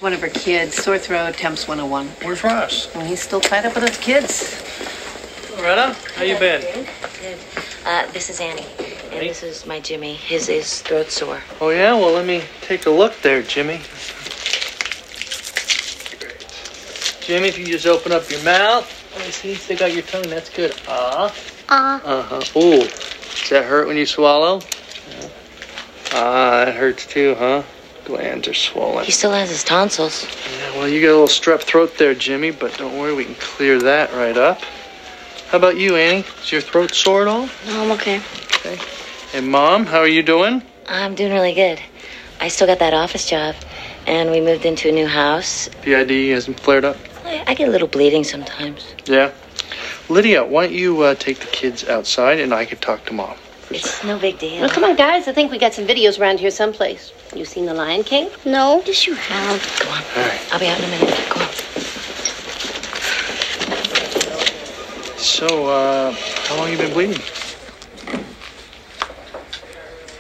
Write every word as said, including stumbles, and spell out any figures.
One of her kids, sore throat, Temps one oh one. Where's Ross? And he's still tied up with his kids. Loretta, how you been? Good. Uh, this is Annie. And this is my Jimmy. His is throat sore. Oh, yeah? Well, let me take a look there, Jimmy. Great. Jimmy, if you just open up your mouth. Let me see. Stick out your tongue. That's good. Ah. Ah. Uh. Uh-huh. Ooh. Does that hurt when you swallow? Yeah. Ah, that hurts too, huh? Glands are swollen. He still has his tonsils. Yeah, well, you got a little strep throat there, Jimmy, but don't worry, we can clear that right up. How about you, Annie? Is your throat sore at all? No, I'm okay. Okay. And Mom, how are you doing? I'm doing really good. I still got that office job, and we moved into a new house. P I D hasn't flared up? I, I get a little bleeding sometimes. Yeah. Lydia, why don't you uh, take the kids outside, and I can talk to Mom. It's no big deal. Well, come on, guys. I think we got some videos around here someplace. You seen The Lion King? No. Yes, you have. Come on. All right. I'll be out in a minute. Go on. So, uh, how long you been bleeding?